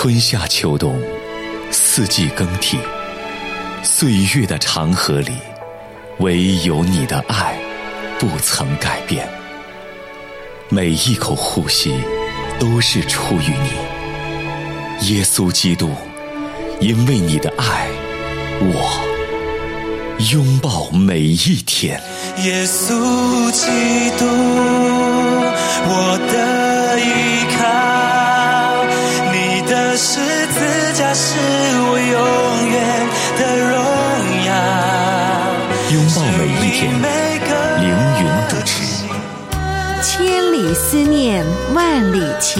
春夏秋冬，四季更替，岁月的长河里，唯有你的爱不曾改变。每一口呼吸都是出于你，耶稣基督，因为你的爱，我拥抱每一天。 耶稣基督，我的依靠，你的十字架是我永远的荣耀。 拥抱每一天，凌云主持。 千里思念，万里情。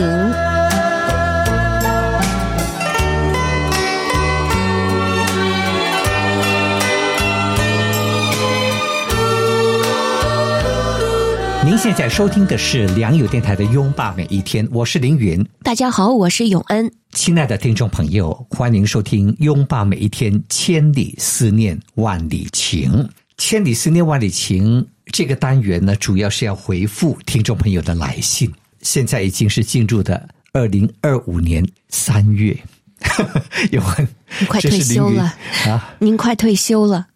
您现在收听的是良友电台的拥抱每一天，我是凌云。 大家好，我是永恩。 亲爱的听众朋友，欢迎收听拥抱每一天，千里思念万里情。千里思念万里情这个单元呢，主要是要回复听众朋友的来信。现在已经是进入的2025年3月永恩， 你快退休了啊！ 您快退休了。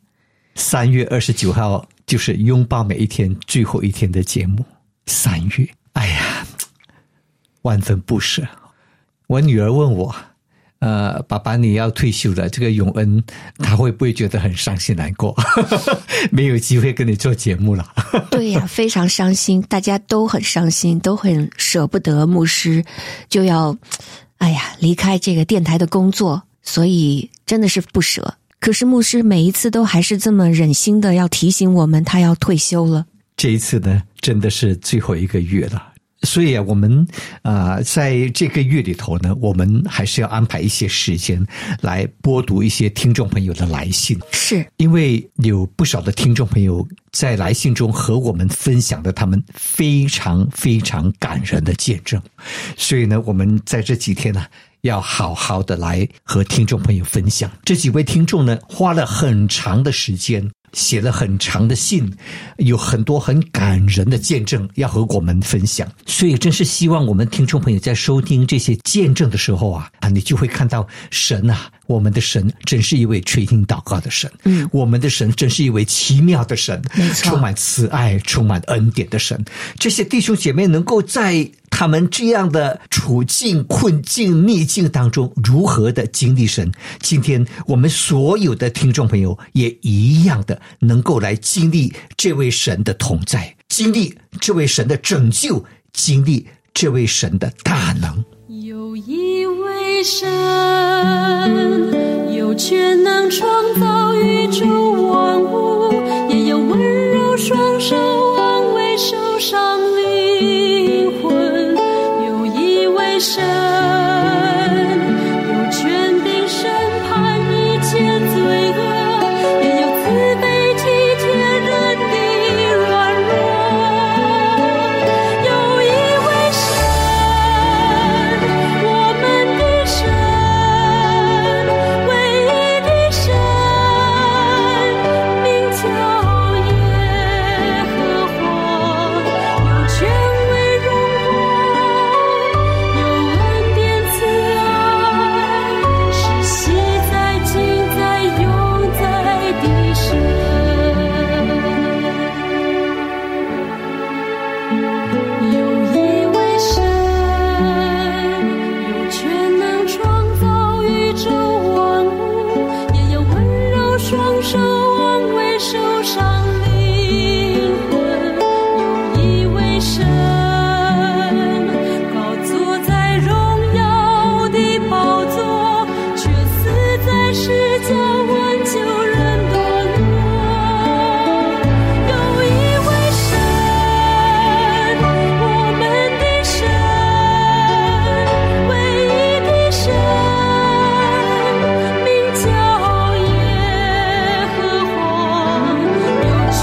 3月29号就是拥抱每一天最后一天的节目。3月，哎呀，万分不舍。我女儿问我，爸爸你要退休了，这个永恩他会不会觉得很伤心难过？没有机会跟你做节目了。 对呀，非常伤心，大家都很伤心，都很舍不得牧师就要离开这个电台的工作，所以真的是不舍。可是牧师每一次都还是这么忍心的要提醒我们他要退休了。这一次呢，真的是最后一个月了。所以我们在这个月里头呢，我们还是要安排一些时间来播读一些听众朋友的来信。 是因为有不少的听众朋友在来信中和我们分享的他们非常非常感人的见证，所以呢，我们在这几天呢，要好好的来和听众朋友分享。这几位听众呢，花了很长的时间，写了很长的信，有很多很感人的见证要和我们分享。所以真是希望我们听众朋友在收听这些见证的时候你就会看到神我们的神真是一位垂听祷告的神。我们的神真是一位奇妙的神，充满慈爱，充满恩典的神。这些弟兄姐妹能够在他们这样的处境、困境、逆境当中如何的经历神，今天我们所有的听众朋友也一样的能够来经历这位神的同在，经历这位神的拯救，经历这位神的大能。 有一位神，有全能创造宇宙万物，也有温柔双手安慰受伤灵魂。有一位神，有权柄审判一切罪恶，也有慈悲体贴人的软弱。有一位神，我们的神，唯一的神，名叫耶和华，有权威荣光，有恩典慈爱，是昔在今在永在的神。有一位神，有全能创造宇宙万物，也有温柔双手安慰受伤灵魂。有一位神，高坐在荣耀的宝座，却死在十架挽救人堕落。有一位神，我们的神，唯一的神，名叫耶和华，有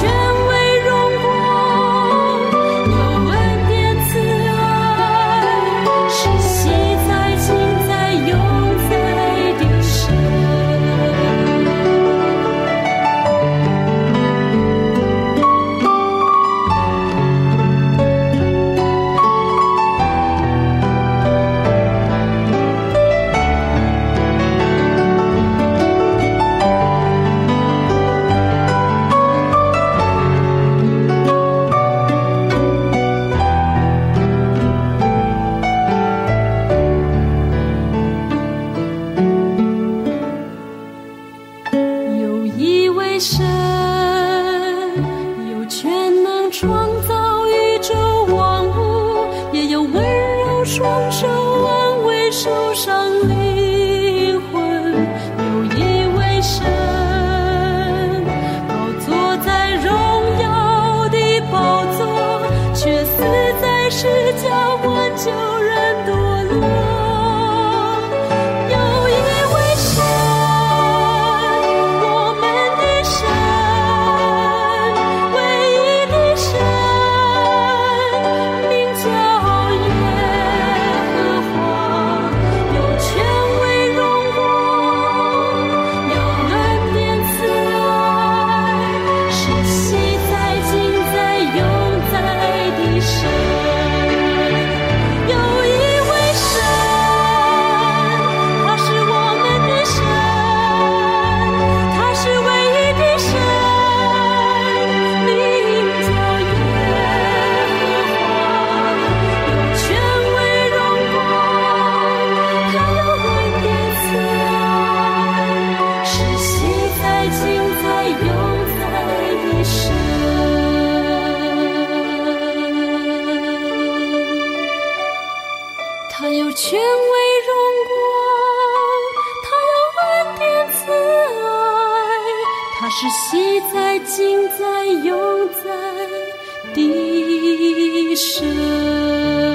树上灵魂，有一位神，高坐在荣耀的宝座，却死在十架挽救人堕落。有一位神，我们的神，唯一的神，名叫耶和华，有权威荣光，有恩典慈爱，是昔在今在永在的神。有一位神，他是我们的神，他是唯一的神，名叫耶和华，有权威荣光，他有恩典慈爱，是昔在今在永在的神。他有权威荣光，他有恩典慈爱，他是昔在今在永在的神。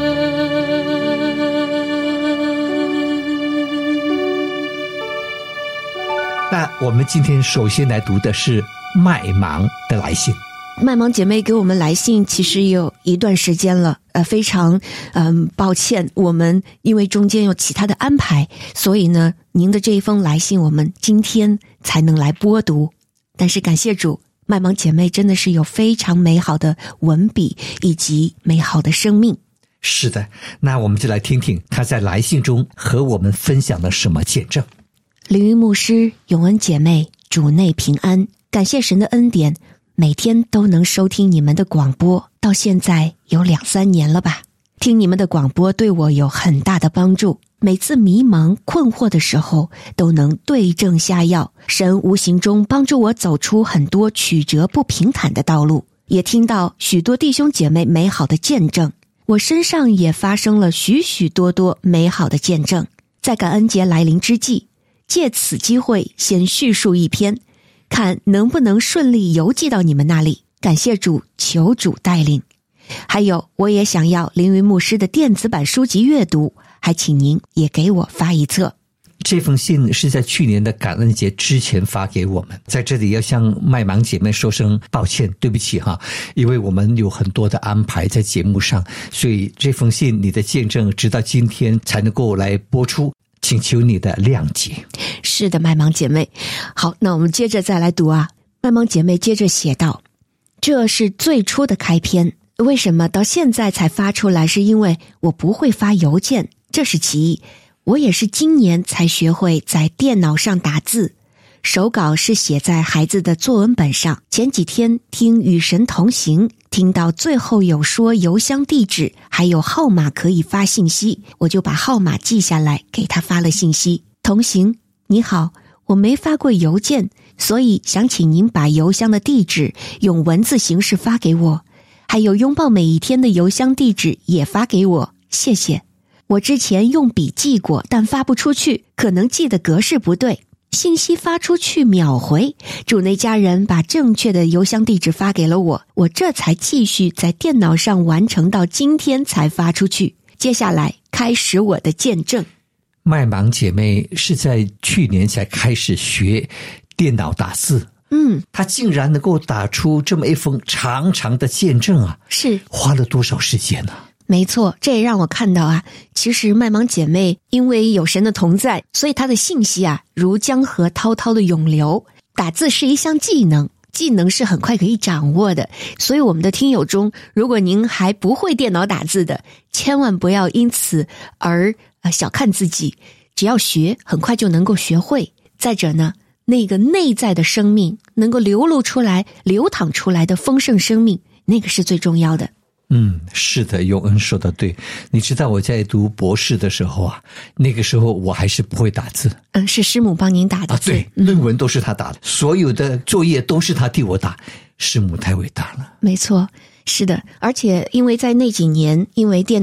那我们今天首先来读的是麦芒的来信。 麦芒姐妹给我们来信其实也有一段时间了，非常抱歉，我们因为中间有其他的安排，所以呢您的这一封来信我们今天才能来播读。但是感谢主，麦芒姐妹真的是有非常美好的文笔以及美好的生命。 是的，那我们就来听听他在来信中和我们分享了什么见证。 凌云牧师、永恩姐妹，主内平安，感谢神的恩典，每天都能收听你们的广播，到现在有2-3年了吧。听你们的广播对我有很大的帮助，每次迷茫困惑的时候都能对症下药，神无形中帮助我走出很多曲折不平坦的道路，也听到许多弟兄姐妹美好的见证，我身上也发生了许许多多美好的见证。在感恩节来临之际，借此机会先叙述一篇，看能不能顺利邮寄到你们那里，感谢主，求主带领。还有，我也想要凌云牧师的电子版书籍阅读，还请您也给我发一册。 这封信是在去年的感恩节之前发给我们，在这里要向麦芒姐妹说声抱歉，对不起哈，因为我们有很多的安排在节目上，所以这封信你的见证直到今天才能够来播出，请求你的谅解。 是的，麦芒姐妹。好，那我们接着再来读啊。麦芒姐妹接着写道，这是最初的开篇，为什么到现在才发出来，是因为我不会发邮件，这是其一。我也是今年才学会在电脑上打字，手稿是写在孩子的作文本上。前几天听与神同行，听到最后有说邮箱地址还有号码可以发信息，我就把号码记下来给他发了信息。同行，你好，我没发过邮件，所以想请您把邮箱的地址用文字形式发给我，还有拥抱每一天的邮箱地址也发给我，谢谢。我之前用笔记过，但发不出去，可能记的格式不对，信息发出去秒回，主内家人把正确的邮箱地址发给了我，我这才继续在电脑上完成，到今天才发出去。接下来开始我的见证。 麦芒姐妹是在去年才开始学电脑打字，她竟然能够打出这么一封长长的见证啊！ 是花了多少时间呢？ 没错，这也让我看到啊，其实麦芒姐妹因为有神的同在，所以她的信息啊如江河滔滔的涌流。打字是一项技能，技能是很快可以掌握的，所以我们的听友中，如果您还不会电脑打字的，千万不要因此而小看自己，只要学，很快就能够学会。再者呢，那个内在的生命能够流露出来、流淌出来的丰盛生命，那个是最重要的。 是的，永恩说的对。你知道我在读博士的时候啊，那个时候我还是不会打字。 是师母帮您打的字。 对，论文都是他打的，所有的作业都是他替我打。师母太伟大了。 没错，是的。而且因为在那几年，因为电脑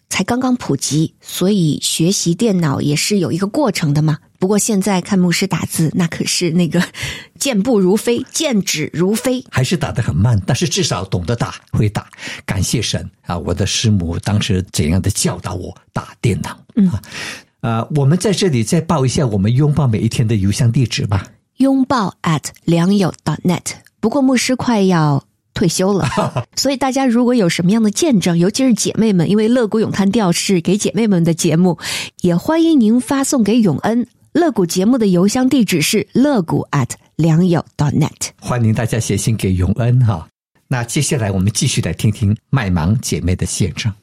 才刚刚普及，所以学习电脑也是有一个过程的嘛。不过现在看牧师打字，那可是那个健步如飞，健指如飞， 还是打得很慢，但是至少懂得打，会打。感谢神啊！我的师母当时怎样的教导我打电脑。我们在这里再报一下我们拥抱每一天的邮箱地址吧。 拥抱@良友.net。不过牧师快要退休了，所以大家如果有什么样的见证，尤其是姐妹们，因为乐谷咏叹调是给姐妹们的节目，也欢迎您发送给永恩。乐谷节目的邮箱地址是乐谷良友.net。 欢迎大家写信给永恩哈。那接下来我们继续来听听麦芒姐妹的见证。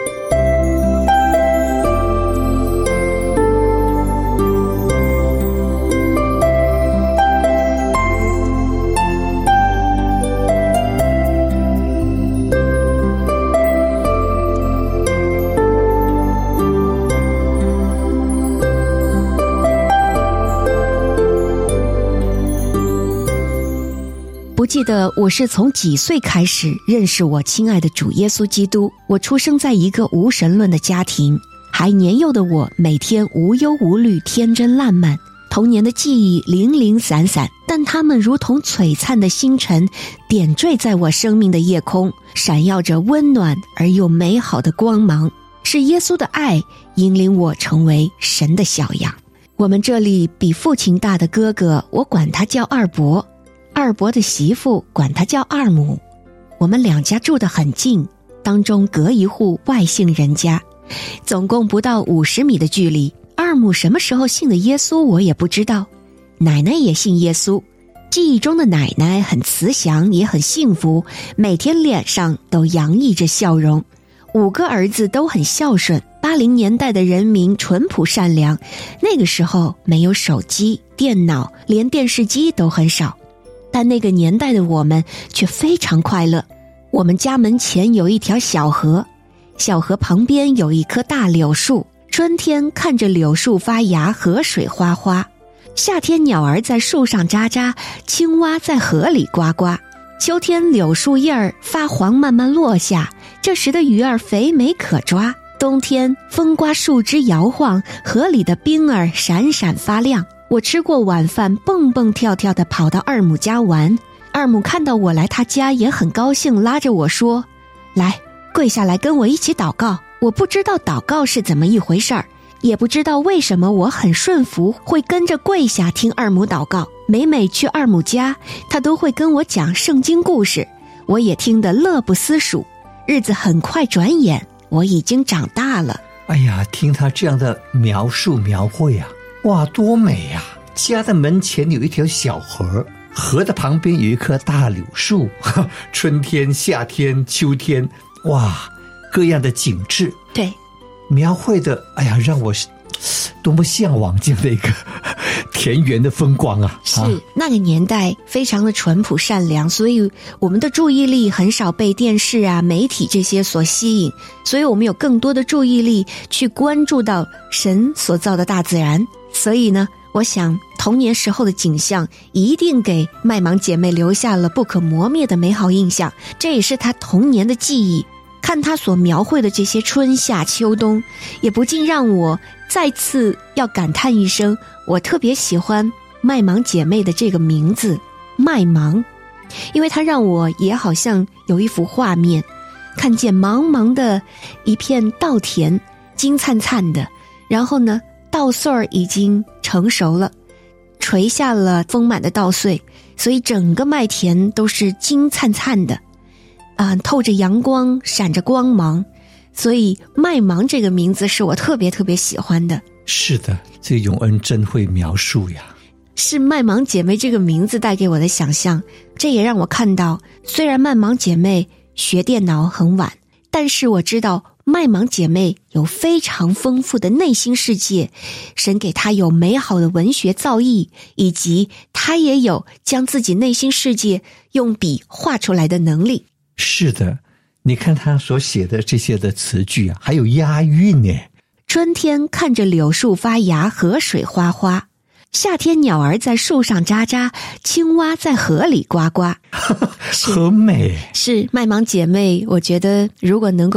不记得我是从几岁开始认识我亲爱的主耶稣基督。我出生在一个无神论的家庭，还年幼的我每天无忧无虑，天真烂漫。童年的记忆零零散散，但它们如同璀璨的星辰，点缀在我生命的夜空，闪耀着温暖而又美好的光芒。是耶稣的爱引领我成为神的小羊。我们这里比父亲大的哥哥，我管他叫二伯。二伯的媳妇管他叫二母，我们两家住得很近，当中隔一户外姓人家，总共不到50米的距离。二母什么时候信的耶稣我也不知道，奶奶也信耶稣。记忆中的奶奶很慈祥，也很幸福，每天脸上都洋溢着笑容。5个儿子都很孝顺。80年代的人民淳朴善良，那个时候没有手机、电脑，连电视机都很少。但那个年代的我们却非常快乐。我们家门前有一条小河，小河旁边有一棵大柳树，春天看着柳树发芽，河水哗哗；夏天鸟儿在树上喳喳，青蛙在河里呱呱；秋天柳树叶儿发黄慢慢落下，这时的鱼儿肥美可抓；冬天风刮树枝摇晃，河里的冰儿闪闪发亮。我吃过晚饭，蹦蹦跳跳地跑到二母家玩。二母看到我来她家也很高兴，拉着我说：“来，跪下来跟我一起祷告。”我不知道祷告是怎么一回事儿，也不知道为什么我很顺服，会跟着跪下听二母祷告。每每去二母家，她都会跟我讲圣经故事，我也听得乐不思蜀。日子很快转眼，我已经长大了。 哎呀，听她这样的描述描绘啊，哇，多美呀！家的门前有一条小河，河的旁边有一棵大柳树，春天、夏天、秋天，哇，各样的景致。 对， 描绘的，哎呀，让我多么向往这样的一个田园的风光啊！ 是，那个年代非常的淳朴善良，所以我们的注意力很少被电视啊、媒体这些所吸引，所以我们有更多的注意力去关注到神所造的大自然。所以呢，我想童年时候的景象一定给麦芒姐妹留下了不可磨灭的美好印象，这也是她童年的记忆。看她所描绘的这些春夏秋冬，也不禁让我再次要感叹一声，我特别喜欢麦芒姐妹的这个名字麦芒，因为它让我也好像有一幅画面，看见茫茫的一片稻田，金灿灿的，然后呢稻穗儿已经成熟了，垂下了丰满的稻穗，所以整个麦田都是金灿灿的透着阳光，闪着光芒，所以麦芒这个名字是我特别特别喜欢的。 是的，这永恩真会描述呀。 是麦芒姐妹这个名字带给我的想象，这也让我看到，虽然麦芒姐妹学电脑很晚，但是我知道麦芒姐妹有非常丰富的内心世界，神给她有美好的文学造诣，以及她也有将自己内心世界用笔画出来的能力。 是的，你看他所写的这些的词句啊，还有押韵呢。 春天看着柳树发芽，河水哗哗；夏天鸟儿在树上喳喳，青蛙在河里呱呱。 很美。 是麦芒姐妹，我觉得如果能够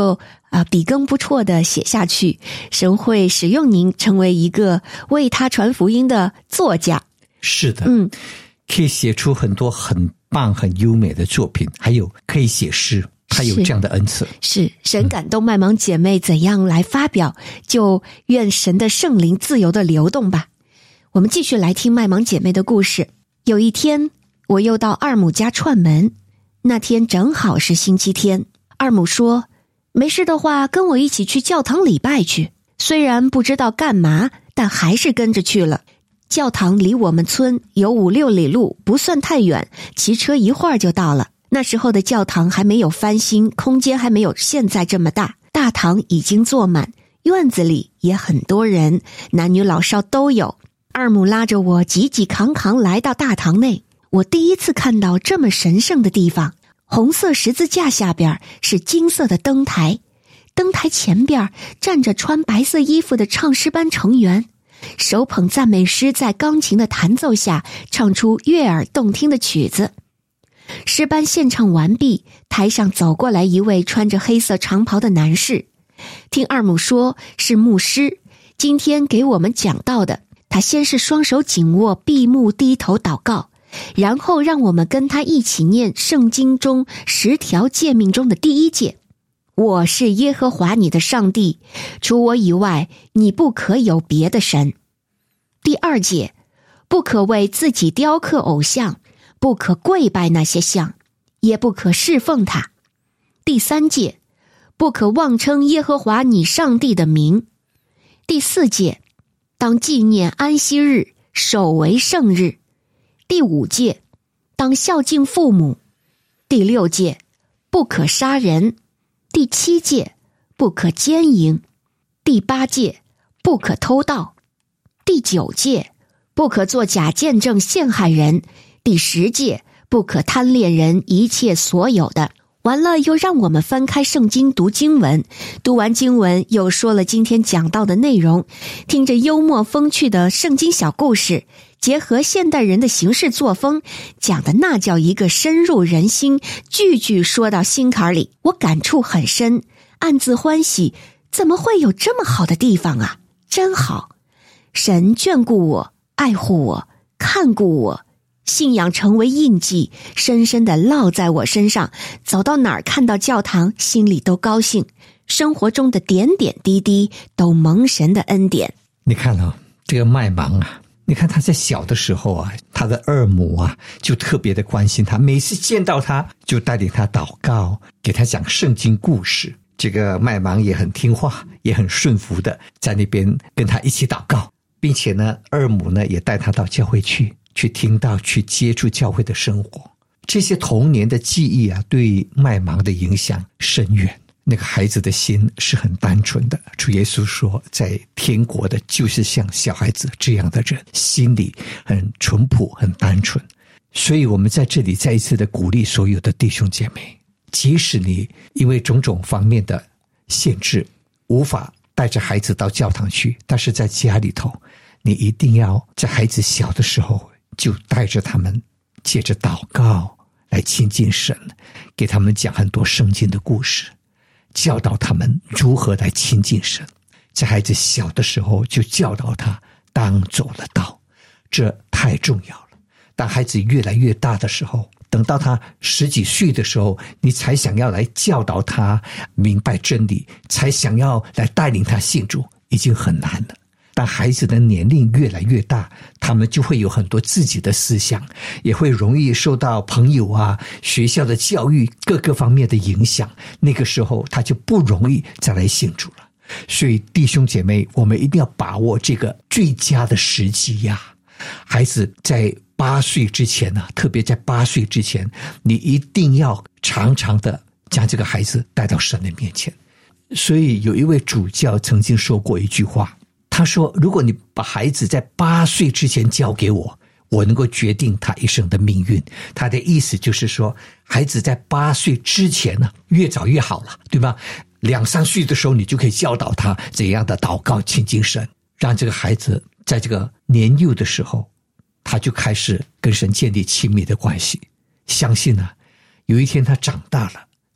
笔耕不辍的写下去，神会使用您成为一个为他传福音的作家。 是的，可以写出很多很棒很优美的作品，还有可以写诗，他有这样的恩赐。 是神感动麦芒姐妹怎样来发表，就愿神的圣灵自由的流动吧。我们继续来听麦芒姐妹的故事。有一天我又到二母家串门，那天正好是星期天。二母说，没事的话跟我一起去教堂礼拜去。虽然不知道干嘛，但还是跟着去了。教堂离我们村有5-6里路，不算太远，骑车一会儿就到了。那时候的教堂还没有翻新，空间还没有现在这么大，大堂已经坐满，院子里也很多人，男女老少都有。二母拉着我挤挤扛扛来到大堂内，我第一次看到这么神圣的地方。红色十字架下边是金色的灯台，灯台前边站着穿白色衣服的唱诗班成员，手捧赞美诗，在钢琴的弹奏下唱出悦耳动听的曲子。诗班献唱完毕，台上走过来一位穿着黑色长袍的男士，听二母说是牧师，今天给我们讲道的。他先是双手紧握，闭目低头祷告，然后让我们跟他一起念圣经中10条诫命中的第1诫：我是耶和华你的上帝，除我以外你不可有别的神。第2诫：不可为自己雕刻偶像，不可跪拜那些像，也不可侍奉他。第3诫：不可妄称耶和华你上帝的名。第4诫：当纪念安息日，守为圣日。第5诫：当孝敬父母。第6诫：不可杀人。第7诫：不可奸淫。第8诫：不可偷盗。第9诫：不可作假见证陷害人。第10诫：不可贪恋人一切所有的。完了又让我们翻开圣经读经文，读完经文又说了今天讲到的内容，听着幽默风趣的圣经小故事，结合现代人的行事作风，讲的那叫一个深入人心，句句说到心坎里。我感触很深，暗自欢喜，怎么会有这么好的地方啊，真好。神眷顾我，爱护我，看顾我，信仰成为印记，深深地烙在我身上，走到哪儿看到教堂，心里都高兴。生活中的点点滴滴都蒙神的恩典。 你看这个麦芒啊，你看他在小的时候啊，他的二母啊就特别的关心他，每次见到他就带领他祷告，给他讲圣经故事。这个麦芒也很听话，也很顺服的在那边跟他一起祷告，并且呢，二母呢也带他到教会去听到，去接触教会的生活。这些童年的记忆啊，对麦芒的影响深远。那个孩子的心是很单纯的，主耶稣说，在天国的就是像小孩子这样的人，心里很淳朴，很单纯。所以我们在这里再一次的鼓励所有的弟兄姐妹，即使你因为种种方面的限制无法带着孩子到教堂去，但是在家里头，你一定要在孩子小的时候就带着他们借着祷告来亲近神，给他们讲很多圣经的故事，教导他们如何来亲近神。在孩子小的时候就教导他当走了道，这太重要了。当孩子越来越大的时候，等到他10几岁的时候，你才想要来教导他明白真理，才想要来带领他信主，已经很难了。当孩子的年龄越来越大，他们就会有很多自己的思想，也会容易受到朋友啊、学校的教育各个方面的影响，那个时候他就不容易再来信主了。所以弟兄姐妹，我们一定要把握这个最佳的时机呀。孩子在8岁之前啊，特别在8岁之前，你一定要常常的将这个孩子带到神的面前。所以有一位主教曾经说过一句话，他说，如果你把孩子在8岁之前交给我，我能够决定他一生的命运。他的意思就是说，孩子在8岁之前呢，越早越好了，对吧？2、3岁的时候，你就可以教导他怎样的祷告亲近神，让这个孩子在这个年幼的时候，他就开始跟神建立亲密的关系。相信有一天他长大了，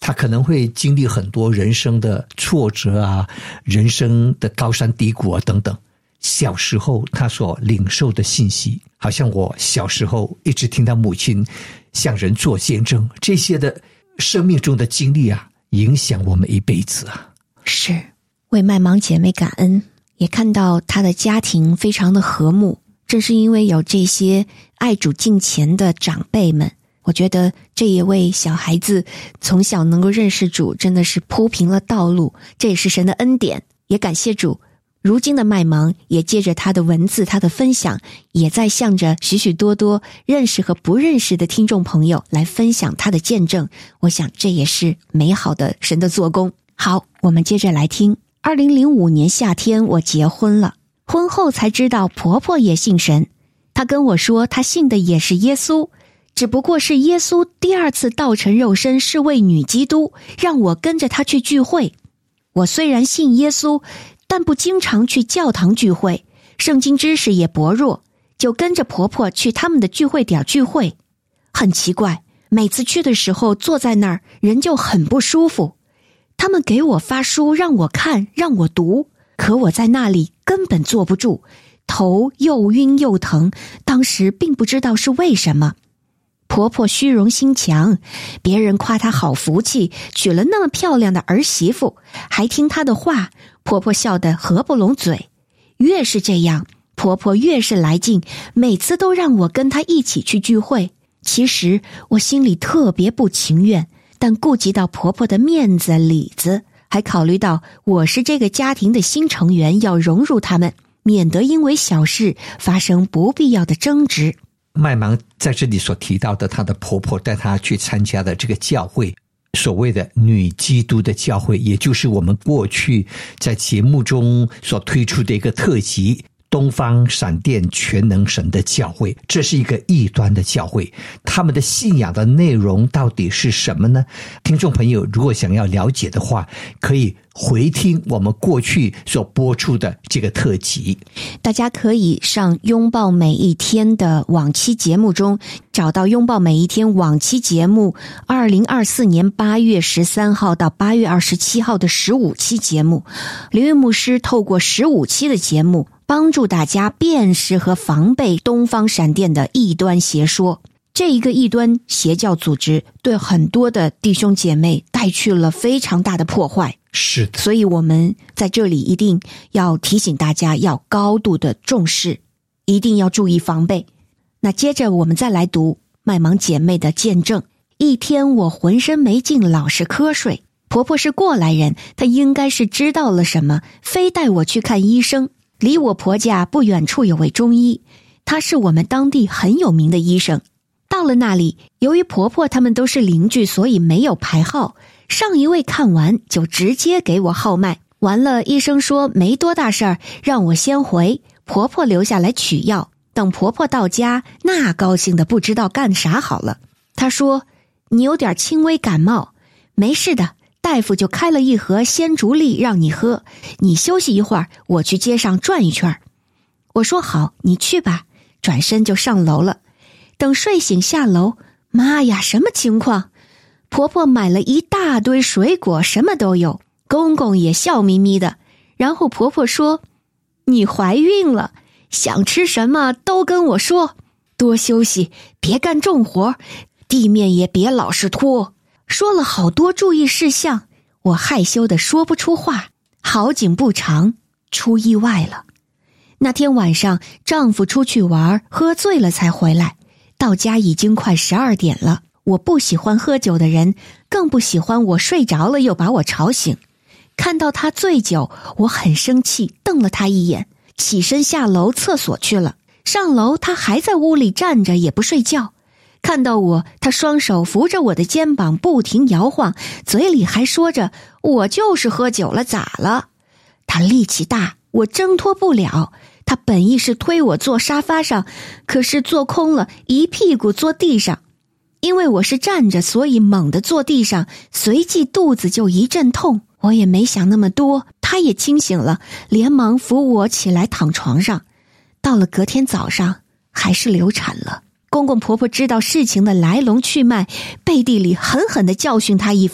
他可能会经历很多人生的挫折啊，人生的高山低谷啊等等。小时候他所领受的信息，好像我小时候一直听到母亲向人做见证，这些的生命中的经历啊，影响我们一辈子啊。 是，为麦芒姐妹感恩，也看到她的家庭非常的和睦。正是因为有这些爱主敬虔的长辈们，我觉得这也为小孩子从小能够认识主，真的是铺平了道路，这也是神的恩典。也感谢主，如今的麦芒也借着他的文字，他的分享，也在向着许许多多认识和不认识的听众朋友来分享他的见证。我想这也是美好的神的做工。好，我们接着来听。2005年夏天我结婚了，婚后才知道婆婆也信神。她跟我说她信的也是耶稣，只不过是耶稣第二次道成肉身是位女基督，让我跟着她去聚会。我虽然信耶稣，但不经常去教堂聚会，圣经知识也薄弱，就跟着婆婆去他们的聚会点聚会。很奇怪，每次去的时候坐在那儿，人就很不舒服。他们给我发书让我看，让我读，可我在那里根本坐不住，头又晕又疼，当时并不知道是为什么。婆婆虚荣心强，别人夸她好福气，娶了那么漂亮的儿媳妇，还听她的话，婆婆笑得合不拢嘴。越是这样，婆婆越是来劲，每次都让我跟她一起去聚会。其实我心里特别不情愿，但顾及到婆婆的面子里子，还考虑到我是这个家庭的新成员，要融入他们，免得因为小事发生不必要的争执。 麦芒在这里所提到的，她的婆婆带她去参加的这个教会，所谓的女基督的教会，也就是我们过去在节目中所推出的一个特辑，东方闪电全能神的教会。这是一个异端的教会，他们的信仰的内容到底是什么呢？听众朋友如果想要了解的话，可以回听我们过去所播出的这个特辑。 大家可以上拥抱每一天的往期节目中找到拥抱每一天往期节目2024年8月13号到8月27号的15期节目。刘云牧师透过15期的节目，帮助大家辨识和防备东方闪电的异端邪说。这一个异端邪教组织对很多的弟兄姐妹带去了非常大的破坏。 是的， 所以我们在这里一定要提醒大家要高度的重视，一定要注意防备。那接着我们再来读麦芒姐妹的见证。一天我浑身没劲，老是瞌睡。婆婆是过来人，她应该是知道了什么，非带我去看医生。离我婆家不远处有位中医，他是我们当地很有名的医生。到了那里，由于婆婆他们都是邻居，所以没有排号。上一位看完就直接给我号脉，完了医生说没多大事儿，让我先回，婆婆留下来取药。等婆婆到家，那高兴的不知道干啥好了。她说你有点轻微感冒，没事的，大夫就开了一盒鲜竹粒让你喝，你休息一会儿，我去街上转一圈。我说好，你去吧，转身就上楼了。等睡醒下楼，妈呀，什么情况？婆婆买了一大堆水果，什么都有，公公也笑眯眯的。然后婆婆说，你怀孕了，想吃什么都跟我说，多休息，别干重活，地面也别老是拖。说了好多注意事项，我害羞的说不出话。好景不长，出意外了。那天晚上丈夫出去玩，喝醉了才回来，到家已经快12点了。我不喜欢喝酒的人，更不喜欢我睡着了又把我吵醒。看到他醉酒，我很生气，瞪了他一眼，起身下楼厕所去了。上楼他还在屋里站着，也不睡觉。看到我，他双手扶着我的肩膀不停摇晃，嘴里还说着我就是喝酒了，咋了？他力气大，我挣脱不了。他本意是推我坐沙发上，可是坐空了，一屁股坐地上。因为我是站着，所以猛地坐地上，随即肚子就一阵痛。我也没想那么多，他也清醒了，连忙扶我起来躺床上。到了隔天早上，还是流产了。公公婆婆知道事情的来龙去脉，背地里狠狠地教训他一番。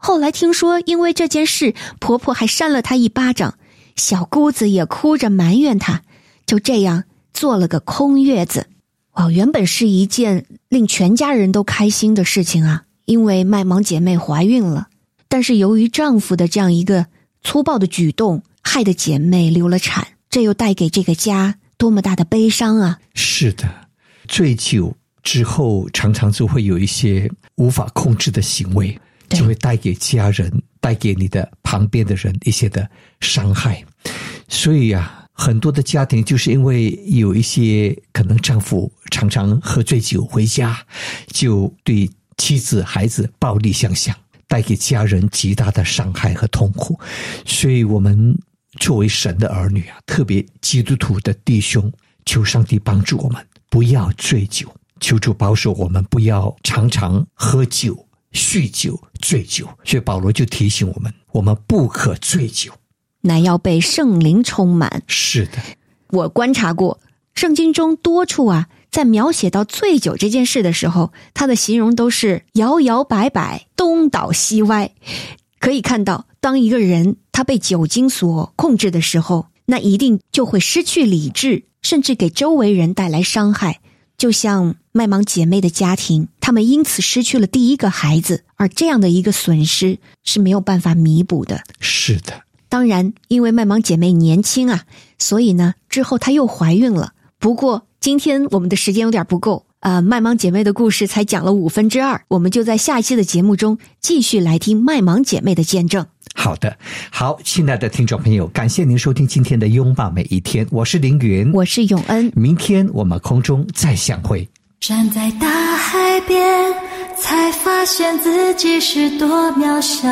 后来听说因为这件事，婆婆还扇了她一巴掌，小姑子也哭着埋怨她，就这样做了个空月子。原本是一件令全家人都开心的事情啊，因为麦芒姐妹怀孕了。但是由于丈夫的这样一个粗暴的举动，害得姐妹流了产，这又带给这个家多么大的悲伤啊！ 是的，醉酒之后常常就会有一些无法控制的行为，就会带给家人，带给你的旁边的人一些的伤害。所以啊，很多的家庭就是因为有一些可能丈夫常常喝醉酒回家，就对妻子孩子暴力相向，带给家人极大的伤害和痛苦。所以我们作为神的儿女啊，特别基督徒的弟兄，求上帝帮助我们不要醉酒，求主保守我们不要常常喝酒、酗酒、醉酒。所以保罗就提醒我们不可醉酒， 乃要被圣灵充满。 是的， 我观察过圣经中多处啊，在描写到醉酒这件事的时候，他的形容都是摇摇摆摆、东倒西歪。可以看到，当一个人他被酒精所控制的时候，那一定就会失去理智，甚至给周围人带来伤害。就像麦芒姐妹的家庭，他们因此失去了第一个孩子，而这样的一个损失是没有办法弥补的。 是的， 当然因为麦芒姐妹年轻啊，所以呢之后她又怀孕了。不过今天我们的时间有点不够麦芒姐妹的故事才讲了2/5，我们就在下一期的节目中继续来听麦芒姐妹的见证。 好的，好，亲爱的听众朋友，感谢您收听今天的拥抱每一天，我是凌云， 我是永恩， 明天我们空中再相会。 站在大海边，才发现自己是多渺小，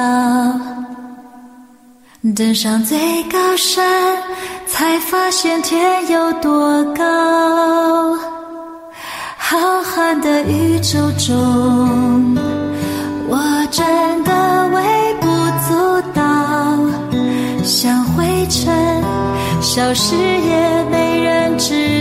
登上最高山，才发现天有多高。浩瀚的宇宙中，我真的微不足道，像灰尘，消失也没人知